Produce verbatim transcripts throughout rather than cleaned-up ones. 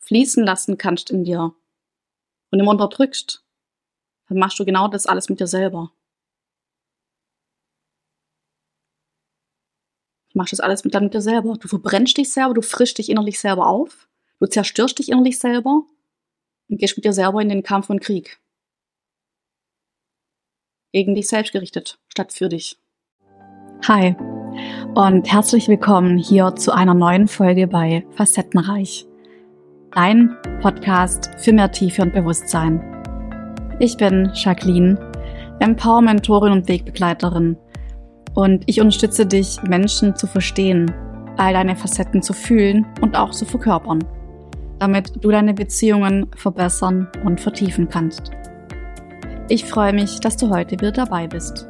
fließen lassen kannst in dir und immer unterdrückst, dann machst du genau das alles mit dir selber. Du machst das alles mit, dann mit dir selber. Du verbrennst dich selber, du frischst dich innerlich selber auf, du zerstörst dich innerlich selber und gehst mit dir selber in den Kampf und Krieg. Gegen dich selbst gerichtet, statt für dich. Hi und herzlich willkommen hier zu einer neuen Folge bei Facettenreich. Dein Podcast für mehr Tiefe und Bewusstsein. Ich bin Jacqueline, Empower-Mentorin und Wegbegleiterin und ich unterstütze dich, Menschen zu verstehen, all deine Facetten zu fühlen und auch zu verkörpern, damit du deine Beziehungen verbessern und vertiefen kannst. Ich freue mich, dass du heute wieder dabei bist.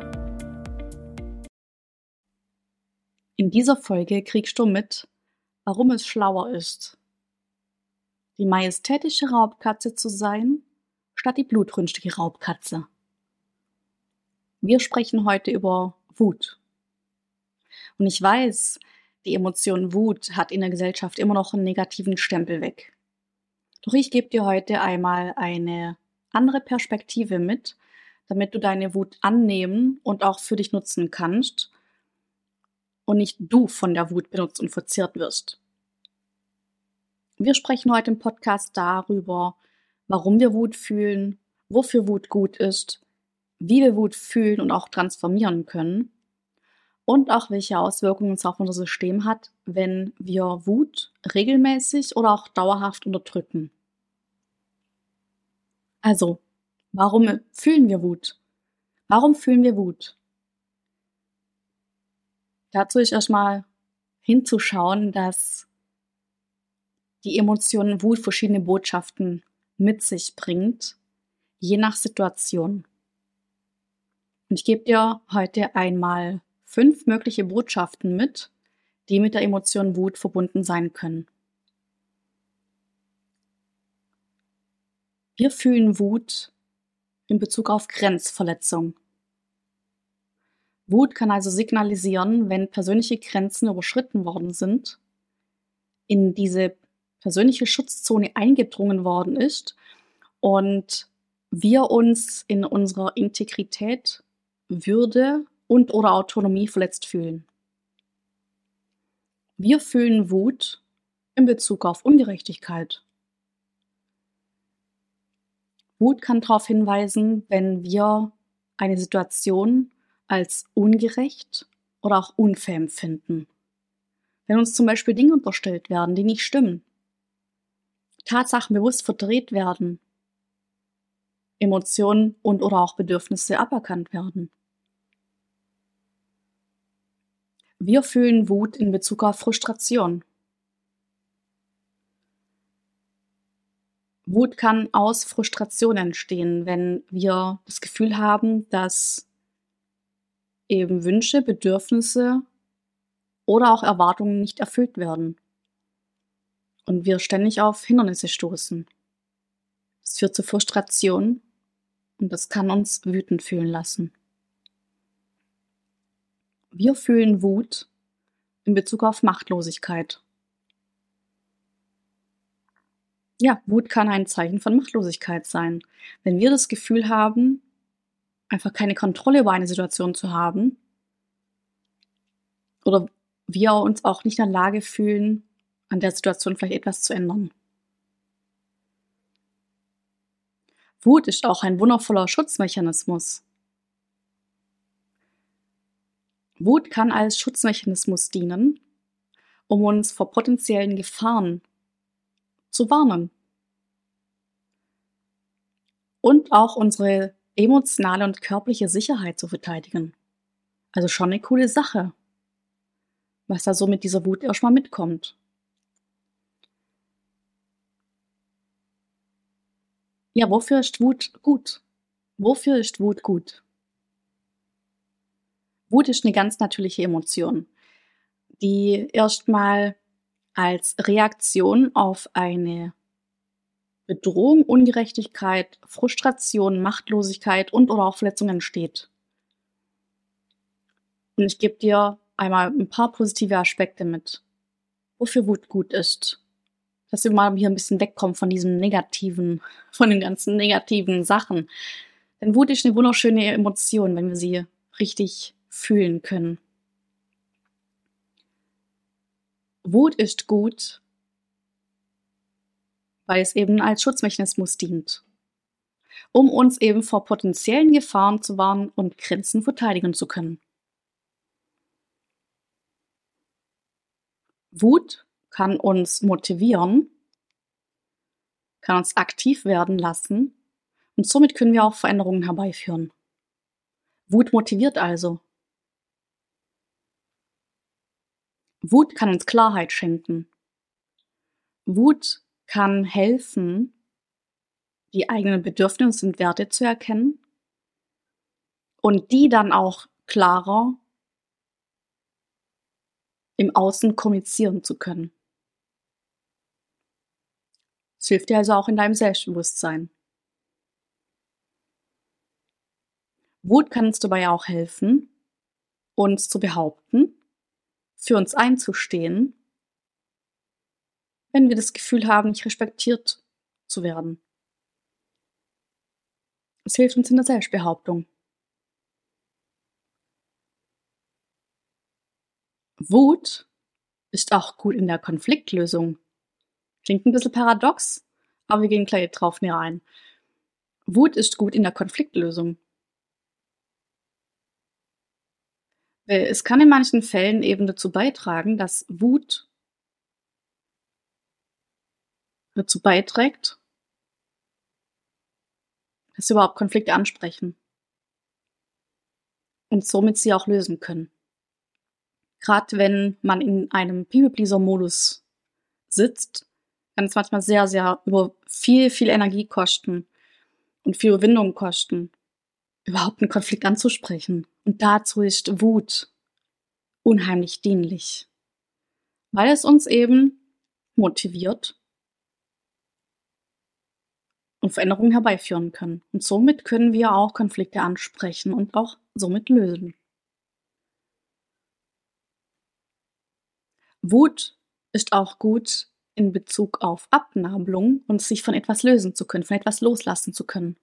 In dieser Folge kriegst du mit, warum es schlauer ist, die majestätische Raubkatze zu sein, statt die blutrünstige Raubkatze. Wir sprechen heute über Wut. Und ich weiß, die Emotion Wut hat in der Gesellschaft immer noch einen negativen Stempel weg. Doch ich gebe dir heute einmal eine andere Perspektive mit, damit du deine Wut annehmen und auch für dich nutzen kannst und nicht du von der Wut benutzt und verzehrt wirst. Wir sprechen heute im Podcast darüber, warum wir Wut fühlen, wofür Wut gut ist, wie wir Wut fühlen und auch transformieren können und auch welche Auswirkungen es auf unser System hat, wenn wir Wut regelmäßig oder auch dauerhaft unterdrücken. Also, warum fühlen wir Wut? Warum fühlen wir Wut? Dazu ist erstmal hinzuschauen, dass die Emotion Wut verschiedene Botschaften mit sich bringt, je nach Situation. Und ich gebe dir heute einmal fünf mögliche Botschaften mit, die mit der Emotion Wut verbunden sein können. Wir fühlen Wut in Bezug auf Grenzverletzung. Wut kann also signalisieren, wenn persönliche Grenzen überschritten worden sind, in diese persönliche Schutzzone eingedrungen worden ist und wir uns in unserer Integrität, Würde und oder Autonomie verletzt fühlen. Wir fühlen Wut in Bezug auf Ungerechtigkeit. Wut kann darauf hinweisen, wenn wir eine Situation als ungerecht oder auch unfair empfinden. Wenn uns zum Beispiel Dinge unterstellt werden, die nicht stimmen, Tatsachen bewusst verdreht werden, Emotionen und oder auch Bedürfnisse aberkannt werden. Wir fühlen Wut in Bezug auf Frustration. Wut kann aus Frustration entstehen, wenn wir das Gefühl haben, dass eben Wünsche, Bedürfnisse oder auch Erwartungen nicht erfüllt werden und wir ständig auf Hindernisse stoßen. Das führt zu Frustration und das kann uns wütend fühlen lassen. Wir fühlen Wut in Bezug auf Machtlosigkeit. Ja, Wut kann ein Zeichen von Machtlosigkeit sein. Wenn wir das Gefühl haben, einfach keine Kontrolle über eine Situation zu haben oder wir uns auch nicht in der Lage fühlen, an der Situation vielleicht etwas zu ändern. Wut ist auch ein wundervoller Schutzmechanismus. Wut kann als Schutzmechanismus dienen, um uns vor potenziellen Gefahren zu warnen. Und auch unsere emotionale und körperliche Sicherheit zu verteidigen. Also schon eine coole Sache, was da so mit dieser Wut erstmal mitkommt. Ja, wofür ist Wut gut? Wofür ist Wut gut? Wut ist eine ganz natürliche Emotion, die erstmal als Reaktion auf eine Bedrohung, Ungerechtigkeit, Frustration, Machtlosigkeit und oder auch Verletzung entsteht. Und ich gebe dir einmal ein paar positive Aspekte mit, wofür Wut gut ist. dass wir mal hier ein bisschen wegkommen von diesem negativen, von den ganzen negativen Sachen. Denn Wut ist eine wunderschöne Emotion, wenn wir sie richtig fühlen können. Wut ist gut, weil es eben als Schutzmechanismus dient, um uns eben vor potenziellen Gefahren zu warnen und Grenzen verteidigen zu können. Wut kann uns motivieren, kann uns aktiv werden lassen und somit können wir auch Veränderungen herbeiführen. Wut motiviert also. Wut kann uns Klarheit schenken. Wut kann helfen, die eigenen Bedürfnisse und Werte zu erkennen und die dann auch klarer im Außen kommunizieren zu können. Es hilft dir also auch in deinem Selbstbewusstsein. Wut kann uns dabei auch helfen, uns zu behaupten, für uns einzustehen, wenn wir das Gefühl haben, nicht respektiert zu werden. Es hilft uns in der Selbstbehauptung. Wut ist auch gut in der Konfliktlösung. Klingt ein bisschen paradox, aber wir gehen gleich drauf näher ein. Wut ist gut in der Konfliktlösung. Es kann in manchen Fällen eben dazu beitragen, dass Wut dazu beiträgt, dass wir überhaupt Konflikte ansprechen und somit sie auch lösen können. Gerade wenn man in einem People-Pleaser-Modus sitzt, kann es manchmal sehr, sehr über viel, viel Energie kosten und viel Überwindung kosten, überhaupt einen Konflikt anzusprechen. Und dazu ist Wut unheimlich dienlich, weil es uns eben motiviert und Veränderungen herbeiführen können. Und somit können wir auch Konflikte ansprechen und auch somit lösen. Wut ist auch gut in Bezug auf Abnabelung und sich von etwas lösen zu können, von etwas loslassen zu können.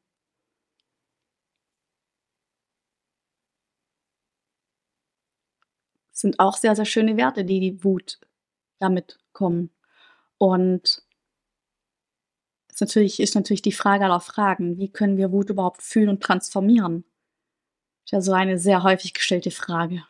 Das sind auch sehr, sehr schöne Werte, die die Wut damit kommen. Und es natürlich, ist natürlich die Frage aller Fragen, wie können wir Wut überhaupt fühlen und transformieren? Das ist ja so eine sehr häufig gestellte Frage.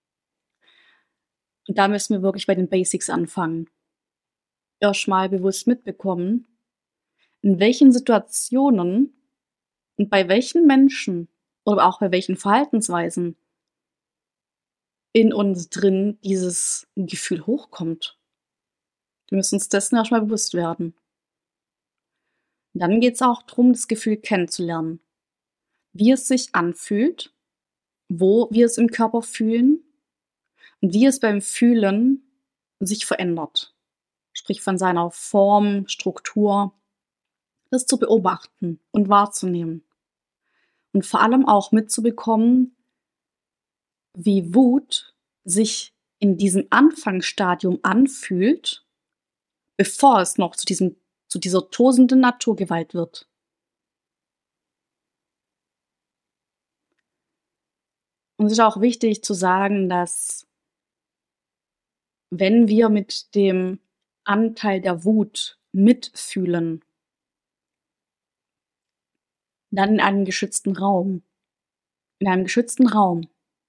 Und da müssen wir wirklich bei den Basics anfangen. Erstmal bewusst mitbekommen, in welchen Situationen und bei welchen Menschen oder auch bei welchen Verhaltensweisen in uns drin dieses Gefühl hochkommt. Wir müssen uns dessen erstmal bewusst werden. Und dann geht es auch darum, das Gefühl kennenzulernen. Wie es sich anfühlt, wo wir es im Körper fühlen und wie es beim Fühlen sich verändert. Sprich von seiner Form, Struktur, das zu beobachten und wahrzunehmen. Und vor allem auch mitzubekommen, wie Wut sich in diesem Anfangsstadium anfühlt, bevor es noch zu diesem, zu dieser tosenden Naturgewalt wird. Und es ist auch wichtig zu sagen, dass wenn wir mit dem Anteil der Wut mitfühlen, dann in einem geschützten Raum, in einem geschützten Raum.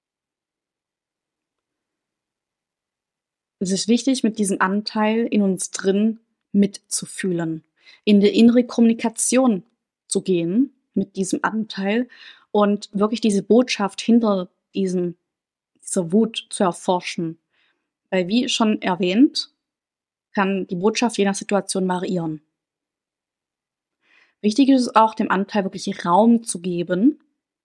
Es ist wichtig, mit diesem Anteil in uns drin mitzufühlen, in die innere Kommunikation zu gehen mit diesem Anteil und wirklich diese Botschaft hinter diesem, dieser Wut zu erforschen. Weil wie schon erwähnt, kann die Botschaft je nach Situation variieren. Wichtig ist es auch, dem Anteil wirklich Raum zu geben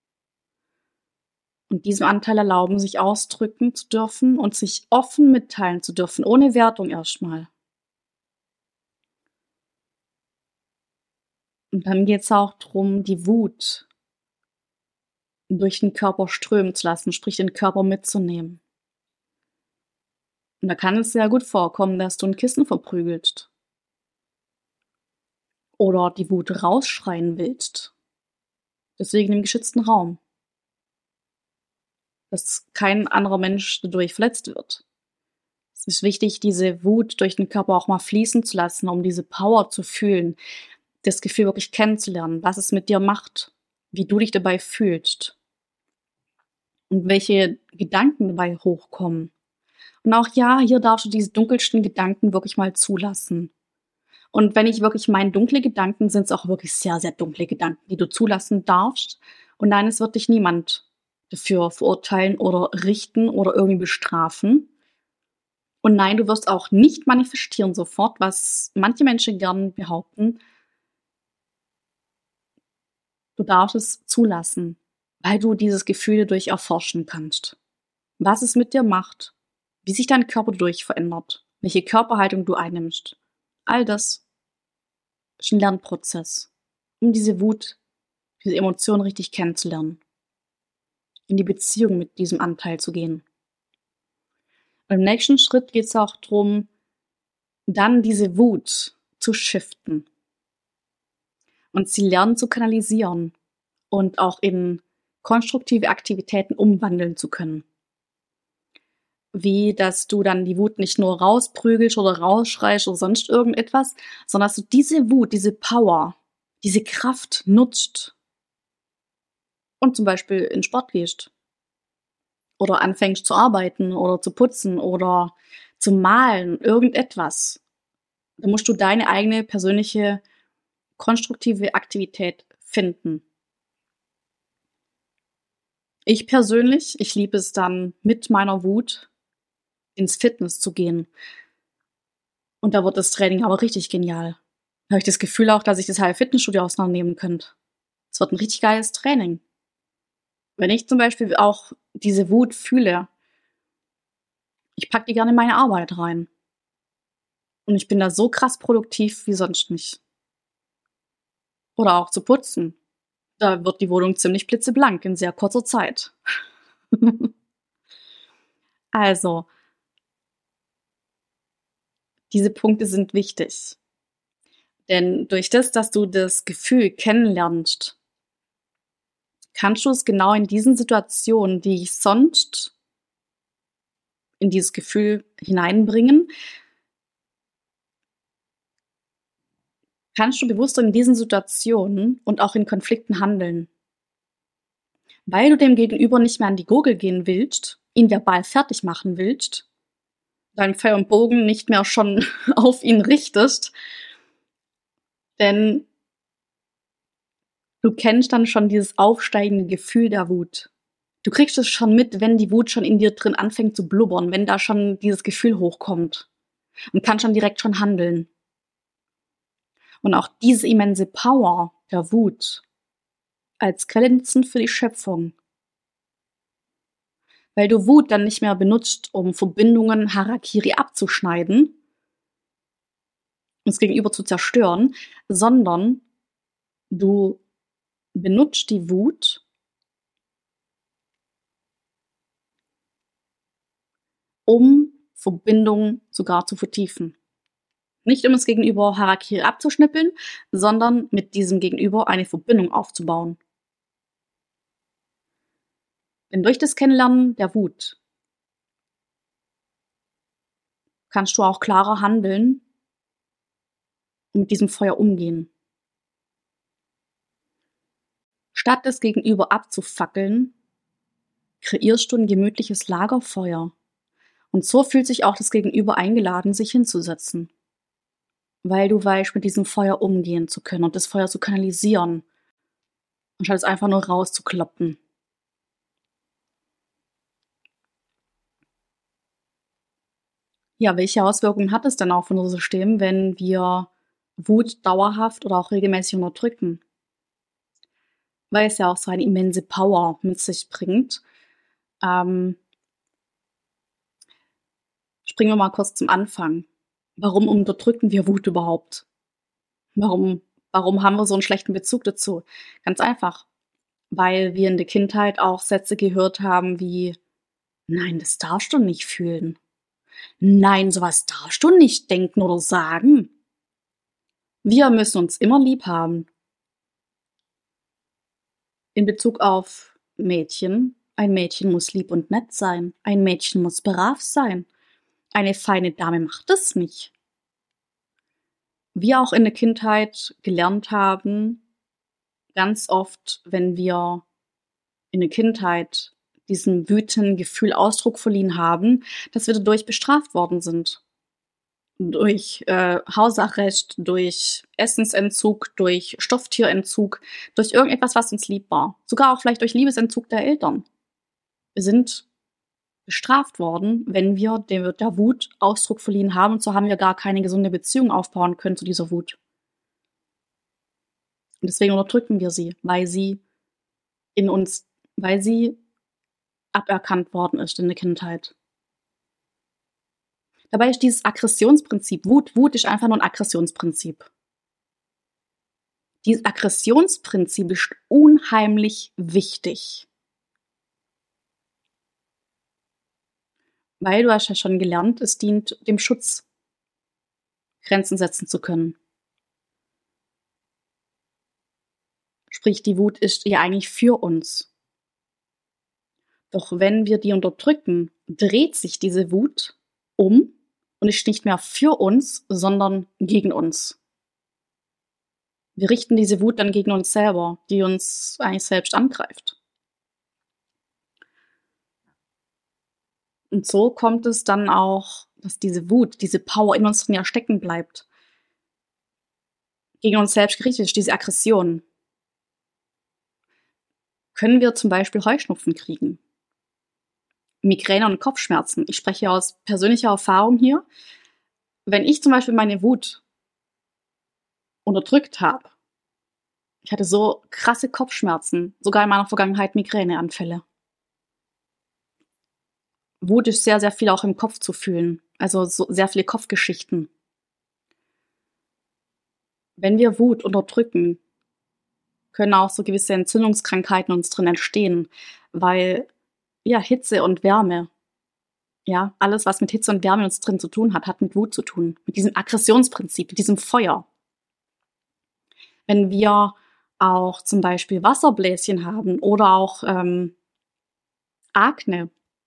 und diesem Anteil erlauben, sich ausdrücken zu dürfen und sich offen mitteilen zu dürfen, ohne Wertung erstmal. Und dann geht es auch darum, die Wut durch den Körper strömen zu lassen, sprich den Körper mitzunehmen. Und da kann es sehr gut vorkommen, dass du ein Kissen verprügelst. oder die Wut rausschreien willst. Deswegen im geschützten Raum. Dass kein anderer Mensch dadurch verletzt wird. Es ist wichtig, diese Wut durch den Körper auch mal fließen zu lassen, um diese Power zu fühlen, das Gefühl wirklich kennenzulernen, was es mit dir macht, wie du dich dabei fühlst und welche Gedanken dabei hochkommen. Und auch ja, hier darfst du diese dunkelsten Gedanken wirklich mal zulassen. Und wenn ich wirklich meine, dunkle Gedanken sind es auch wirklich sehr, sehr dunkle Gedanken, die du zulassen darfst. Und nein, es wird dich niemand dafür verurteilen oder richten oder irgendwie bestrafen. Und nein, du wirst auch nicht manifestieren sofort, was manche Menschen gern behaupten. Du darfst es zulassen, weil du dieses Gefühl dadurch erforschen kannst. Was es mit dir macht, wie sich dein Körper dadurch verändert, welche Körperhaltung du einnimmst. All das ist ein Lernprozess, um diese Wut, diese Emotionen richtig kennenzulernen. In die Beziehung mit diesem Anteil zu gehen. Und im nächsten Schritt geht es auch darum, dann diese Wut zu shiften und sie lernen zu kanalisieren und auch in konstruktive Aktivitäten umwandeln zu können. Wie, dass du dann die Wut nicht nur rausprügelst oder rausschreist oder sonst irgendetwas, sondern dass du diese Wut, diese Power, diese Kraft nutzt und zum Beispiel in Sport gehst. Oder anfängst zu arbeiten oder zu putzen oder zu malen, irgendetwas. Da musst du deine eigene persönliche konstruktive Aktivität finden. Ich persönlich, ich liebe es dann mit meiner Wut ins Fitness zu gehen. Und da wird das Training aber richtig genial. Da habe ich das Gefühl auch, dass ich das halbe Fitnessstudio auseinandernehmen könnte. Es wird ein richtig geiles Training. Wenn ich zum Beispiel auch diese Wut fühle, ich packe die gerne in meine Arbeit rein. Und ich bin da so krass produktiv wie sonst nicht. Oder auch zu putzen. Da wird die Wohnung ziemlich blitzeblank in sehr kurzer Zeit. Also, diese Punkte sind wichtig. Denn durch das, dass du das Gefühl kennenlernst, kannst du es genau in diesen Situationen, die ich sonst in dieses Gefühl hineinbringen, kannst du bewusster in diesen Situationen und auch in Konflikten handeln. Weil du dem Gegenüber nicht mehr an die Gurgel gehen willst, ihn verbal fertig machen willst, deinen Pfeil und Bogen nicht mehr schon auf ihn richtest, denn du kennst dann schon dieses aufsteigende Gefühl der Wut. Du kriegst es schon mit, wenn die Wut schon in dir drin anfängt zu blubbern, wenn da schon dieses Gefühl hochkommt und kannst schon direkt schon handeln. Und auch diese immense Power der Wut als Quelle nutzen für die Schöpfung. Weil du Wut dann nicht mehr benutzt, um Verbindungen Harakiri abzuschneiden und das Gegenüber zu zerstören, sondern du benutzt die Wut, um Verbindungen sogar zu vertiefen. Nicht um das Gegenüber Harakiri abzuschnippeln, sondern mit diesem Gegenüber eine Verbindung aufzubauen. Denn durch das Kennenlernen der Wut kannst du auch klarer handeln und mit diesem Feuer umgehen. Statt das Gegenüber abzufackeln, kreierst du ein gemütliches Lagerfeuer. Und so fühlt sich auch das Gegenüber eingeladen, sich hinzusetzen. Weil du weißt, mit diesem Feuer umgehen zu können und das Feuer zu kanalisieren. Anstatt es einfach nur rauszukloppen. Ja, welche Auswirkungen hat es denn auf unser System, wenn wir Wut dauerhaft oder auch regelmäßig unterdrücken? Weil es ja auch so eine immense Power mit sich bringt. Ähm, springen wir mal kurz zum Anfang. Warum unterdrücken wir Wut überhaupt? Warum, warum haben wir so einen schlechten Bezug dazu? Ganz einfach, weil wir in der Kindheit auch Sätze gehört haben wie: Nein, das darfst du nicht fühlen. Nein, sowas darfst du nicht denken oder sagen. Wir müssen uns immer lieb haben. In Bezug auf Mädchen: Ein Mädchen muss lieb und nett sein. Ein Mädchen muss brav sein. Eine feine Dame macht das nicht. Wir auch in der Kindheit gelernt haben, ganz oft, wenn wir in der Kindheit diesem wütenden Gefühl Ausdruck verliehen haben, dass wir dadurch bestraft worden sind. Durch äh, Hausarrest, durch Essensentzug, durch Stofftierentzug, durch irgendetwas, was uns lieb war. Sogar auch vielleicht durch Liebesentzug der Eltern. Wir sind bestraft worden, wenn wir der, der Wut Ausdruck verliehen haben, und so haben wir gar keine gesunde Beziehung aufbauen können zu dieser Wut. Und deswegen unterdrücken wir sie, weil sie in uns, weil sie aberkannt worden ist in der Kindheit. Dabei ist dieses Aggressionsprinzip, Wut, Wut ist einfach nur ein Aggressionsprinzip. Dieses Aggressionsprinzip ist unheimlich wichtig. Weil du hast ja schon gelernt, es dient dem Schutz, Grenzen setzen zu können. Sprich, die Wut ist ja eigentlich für uns. Doch wenn wir die unterdrücken, dreht sich diese Wut um und ist nicht mehr für uns, sondern gegen uns. Wir richten diese Wut dann gegen uns selber, die uns eigentlich selbst angreift. Und so kommt es dann auch, dass diese Wut, diese Power in uns drin ja stecken bleibt. Gegen uns selbst gerichtet ist, diese Aggression. Können wir zum Beispiel Heuschnupfen kriegen? Migräne und Kopfschmerzen. Ich spreche aus persönlicher Erfahrung hier. Wenn ich zum Beispiel meine Wut unterdrückt habe, ich hatte so krasse Kopfschmerzen, sogar in meiner Vergangenheit Migräneanfälle. Wut ist sehr, sehr viel auch im Kopf zu fühlen, also so sehr viele Kopfgeschichten. Wenn wir Wut unterdrücken, können auch so gewisse Entzündungskrankheiten uns drin entstehen, weil ja Hitze und Wärme, ja, alles, was mit Hitze und Wärme uns drin zu tun hat, hat mit Wut zu tun, mit diesem Aggressionsprinzip, mit diesem Feuer. Wenn wir auch zum Beispiel Wasserbläschen haben oder auch ähm, Akne,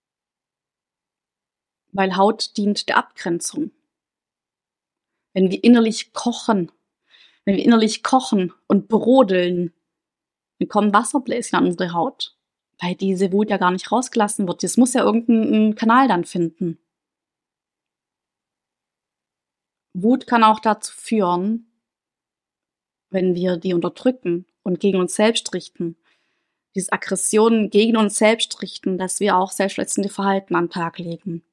weil Haut dient der Abgrenzung. Wenn wir innerlich kochen, wenn wir innerlich kochen und brodeln, dann kommen Wasserbläschen an unsere Haut, weil diese Wut ja gar nicht rausgelassen wird. Das muss ja irgendeinen Kanal dann finden. Wut kann auch dazu führen, wenn wir die unterdrücken und gegen uns selbst richten, diese Aggressionen gegen uns selbst richten, dass wir auch selbstverletzende Verhalten an den Tag legen.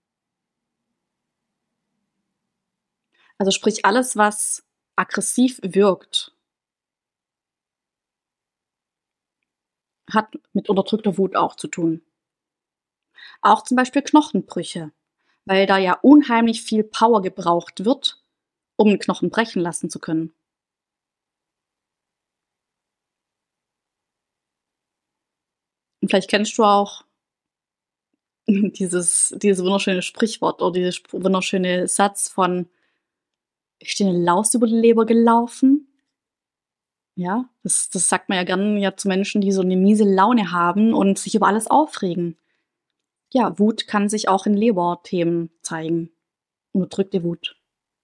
Also sprich, alles, was aggressiv wirkt, hat mit unterdrückter Wut auch zu tun. Auch zum Beispiel Knochenbrüche, weil da ja unheimlich viel Power gebraucht wird, um einen Knochen brechen lassen zu können. Und vielleicht kennst du auch dieses, dieses wunderschöne Sprichwort oder dieses wunderschöne Satz von: Ist dir eine Laus über die Leber gelaufen? Ja, das, das sagt man ja gerne ja zu Menschen, die so eine miese Laune haben und sich über alles aufregen. Ja, Wut kann sich auch in Leberthemen zeigen. Unterdrückte Wut.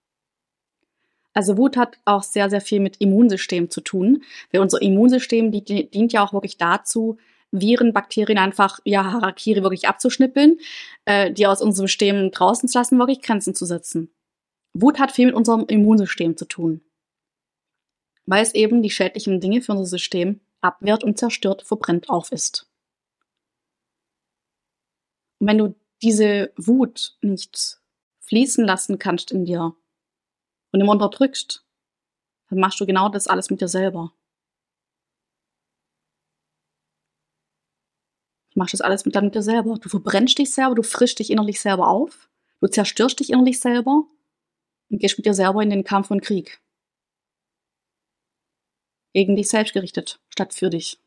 Also Wut hat auch sehr, sehr viel mit Immunsystem zu tun. Weil unser Immunsystem die, die dient ja auch wirklich dazu, Viren, Bakterien einfach, ja, Harakiri wirklich abzuschnippeln, äh, die aus unserem System draußen zu lassen, wirklich Grenzen zu setzen. Wut hat viel mit unserem Immunsystem zu tun, weil es eben die schädlichen Dinge für unser System abwehrt und zerstört, verbrennt, aufisst. Und wenn du diese Wut nicht fließen lassen kannst in dir und immer unterdrückst, dann machst du genau das alles mit dir selber. Du machst das alles mit, dann mit dir selber. Du verbrennst dich selber, du frischst dich innerlich selber auf, du zerstörst dich innerlich selber und gehst mit dir selber in den Kampf und Krieg. Gegen dich selbst gerichtet, statt für dich.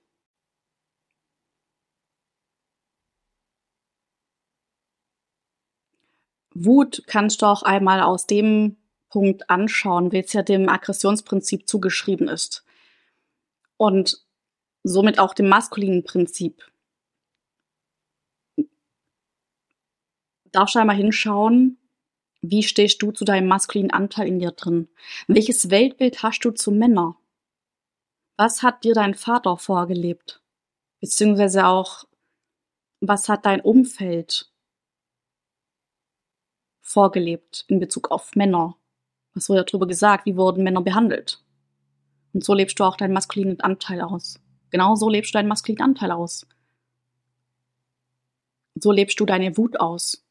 Wut kannst du auch einmal aus dem Punkt anschauen, welches ja dem Aggressionsprinzip zugeschrieben ist. Und somit auch dem maskulinen Prinzip. Darfst du einmal hinschauen, wie stehst du zu deinem maskulinen Anteil in dir drin? Welches Weltbild hast du zu Männern? Was hat dir dein Vater vorgelebt? Beziehungsweise auch, was hat dein Umfeld vorgelebt in Bezug auf Männer? Was wurde darüber gesagt? Wie wurden Männer behandelt? Und so lebst du auch deinen maskulinen Anteil aus. Genau so lebst du deinen maskulinen Anteil aus. So lebst du deine Wut aus.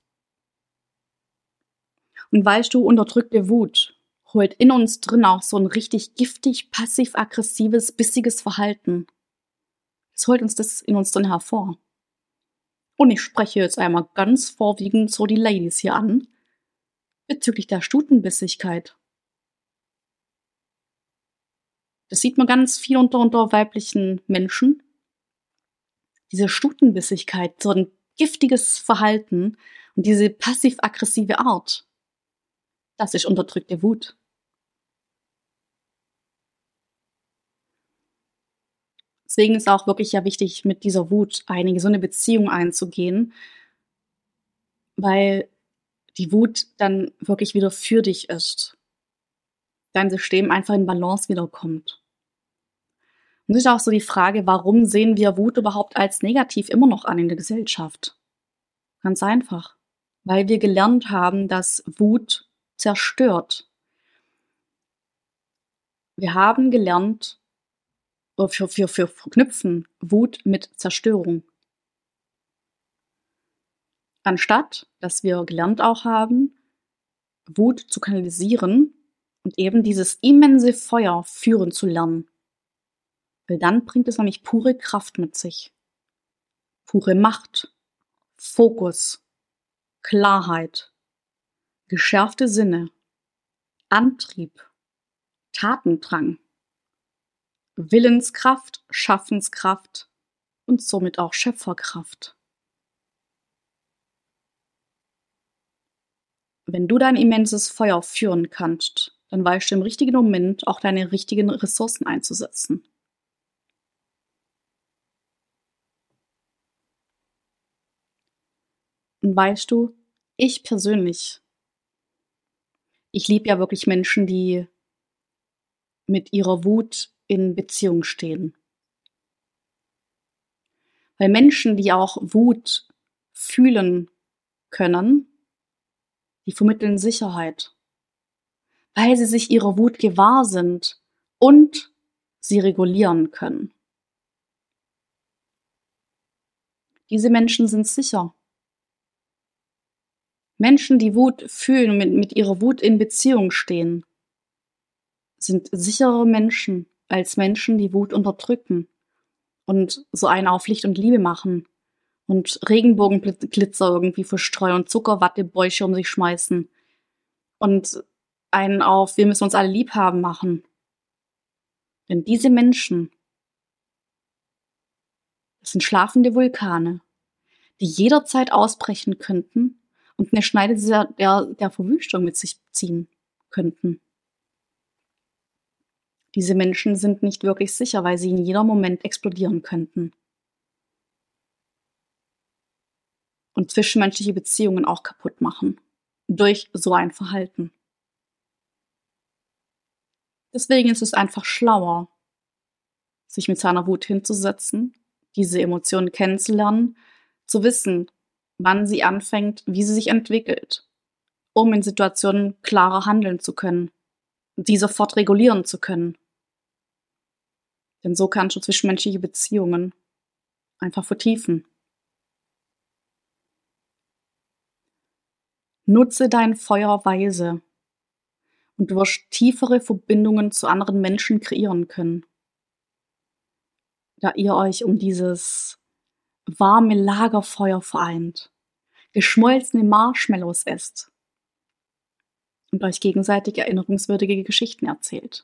Und weißt du, unterdrückte Wut holt in uns drin auch so ein richtig giftig, passiv-aggressives, bissiges Verhalten. Es holt uns das in uns drin hervor. Und ich spreche jetzt einmal ganz vorwiegend so die Ladies hier an, bezüglich der Stutenbissigkeit. Das sieht man ganz viel unter, unter weiblichen Menschen. Diese Stutenbissigkeit, so ein giftiges Verhalten und diese passiv-aggressive Art. Das ist unterdrückte Wut. Deswegen ist auch wirklich ja wichtig, mit dieser Wut eine gesunde Beziehung einzugehen, weil die Wut dann wirklich wieder für dich ist. Dein System einfach in Balance wiederkommt. Und es ist auch so die Frage, warum sehen wir Wut überhaupt als negativ immer noch an in der Gesellschaft? Ganz einfach. Weil wir gelernt haben, dass Wut zerstört. Wir haben gelernt, wir, wir, wir verknüpfen Wut mit Zerstörung. Anstatt, dass wir gelernt auch haben, Wut zu kanalisieren und eben dieses immense Feuer führen zu lernen. Weil dann bringt es nämlich pure Kraft mit sich. Pure Macht, Fokus, Klarheit, geschärfte Sinne, Antrieb, Tatendrang, Willenskraft, Schaffenskraft und somit auch Schöpferkraft. Wenn du dein immenses Feuer führen kannst, dann weißt du im richtigen Moment auch deine richtigen Ressourcen einzusetzen. Und weißt du, ich persönlich, ich liebe ja wirklich Menschen, die mit ihrer Wut in Beziehung stehen. Weil Menschen, die auch Wut fühlen können, die vermitteln Sicherheit. Weil sie sich ihrer Wut gewahr sind und sie regulieren können. Diese Menschen sind sicher. Menschen, die Wut fühlen und mit, mit ihrer Wut in Beziehung stehen, sind sichere Menschen als Menschen, die Wut unterdrücken und so einen auf Licht und Liebe machen und Regenbogenglitzer irgendwie verstreuen und Zuckerwattebäusche um sich schmeißen und einen auf wir müssen uns alle lieb haben machen. Denn diese Menschen, das sind schlafende Vulkane, die jederzeit ausbrechen könnten und eine Schneide der, der, der Verwüstung mit sich ziehen könnten. Diese Menschen sind nicht wirklich sicher, weil sie in jedem Moment explodieren könnten. Und zwischenmenschliche Beziehungen auch kaputt machen. Durch so ein Verhalten. Deswegen ist es einfach schlauer, sich mit seiner Wut hinzusetzen, diese Emotionen kennenzulernen, zu wissen, wann sie anfängt, wie sie sich entwickelt, um in Situationen klarer handeln zu können, die sofort regulieren zu können. Denn so kannst du zwischenmenschliche Beziehungen einfach vertiefen. Nutze dein Feuer weise und du wirst tiefere Verbindungen zu anderen Menschen kreieren können, da ihr euch um dieses warme Lagerfeuer vereint, geschmolzene Marshmallows esst und euch gegenseitig erinnerungswürdige Geschichten erzählt.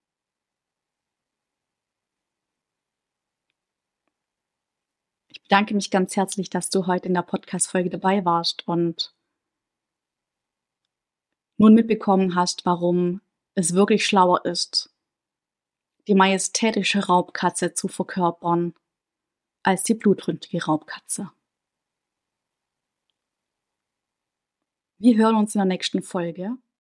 Ich bedanke mich ganz herzlich, dass du heute in der Podcast-Folge dabei warst und nun mitbekommen hast, warum es wirklich schlauer ist, die majestätische Raubkatze zu verkörpern, als die blutrünstige Raubkatze. Wir hören uns in der nächsten Folge.